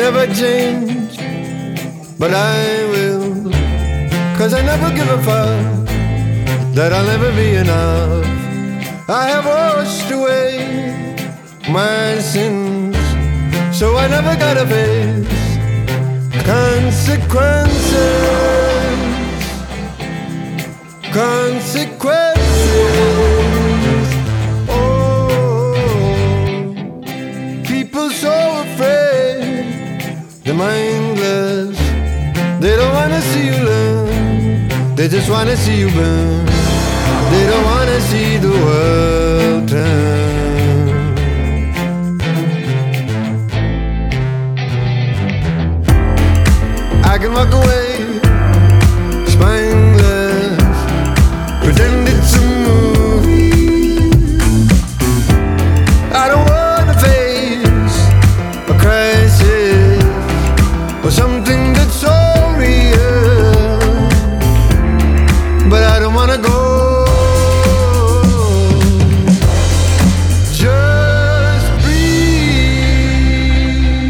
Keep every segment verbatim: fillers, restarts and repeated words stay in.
never change, but I will, 'cause I never give a fuck that I'll never be enough. I have washed away my sins, so I never gotta face consequences. Consequences. Oh, people so afraid, they're mindless. They don't wanna see you learn, they just wanna see you burn. They don't wanna see the world turn. I can walk away spineless, pretend it's a movie. I don't wanna face a crisis or something that's so real, but I don't wanna go. Just breathe.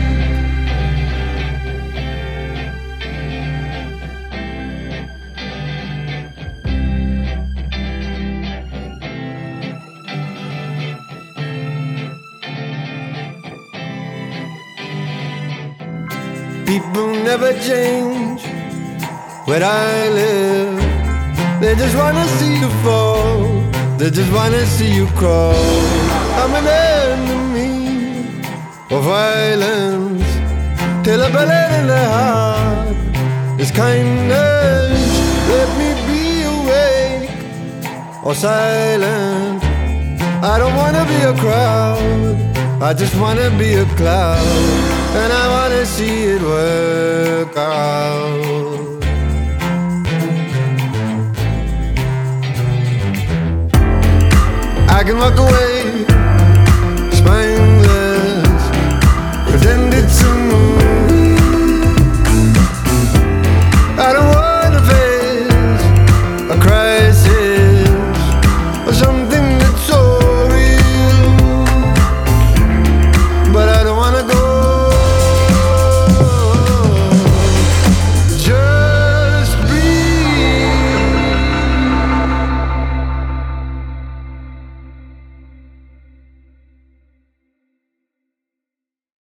People never change where I live. They just wanna see you fall, they just wanna see you crawl. I'm an enemy of violence, till a bullet in the heart is kindness. Let me be awake or silent. I don't wanna be a crowd, I just wanna be a cloud, and I wanna see it work out. I can walk away